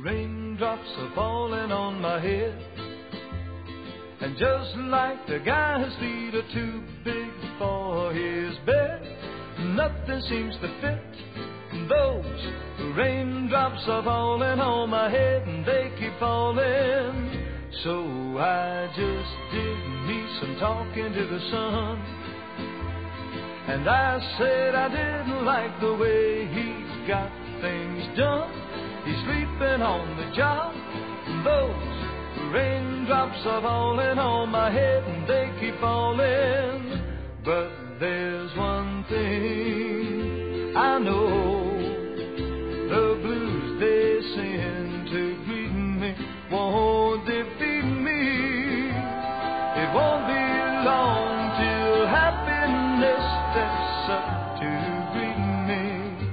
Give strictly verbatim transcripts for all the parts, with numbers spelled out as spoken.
Raindrops are falling on my head, and just like the guy whose feet are too big for his bed, nothing seems to fit. Those raindrops are falling on my head, and they keep falling. So I just did me some talking to the sun, and I said I didn't like the way he's got things done. He's sleeping on the job. Those raindrops are falling on my head, and they keep falling. But there's one thing I know: the blues they send to greet me won't defeat me. It won't be long till happiness steps up to greet me.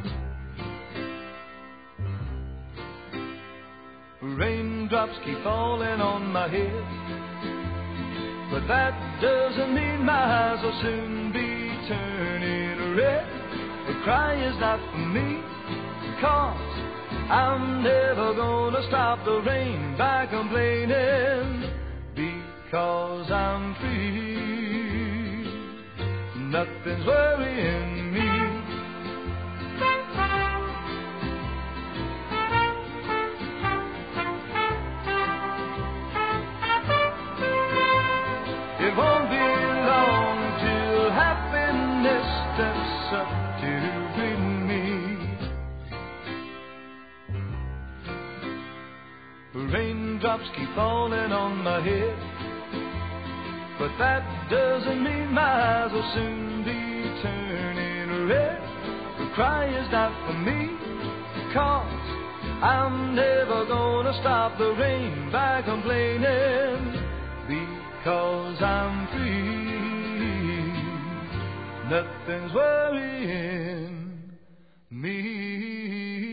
Raindrops keep falling on my head, but that doesn't mean my eyes will soon be turning red. The cry is not for me, 'cause I'm never gonna stop the rain by complaining, because I'm free. Nothing's worrying me. It won't be long till happiness steps up to greet me. Raindrops keep falling on my head, but that doesn't mean my eyes will soon be turning red. The cry is not for me, 'cause I'm never gonna stop the rain by complaining, because I'm free. Nothing's worrying me.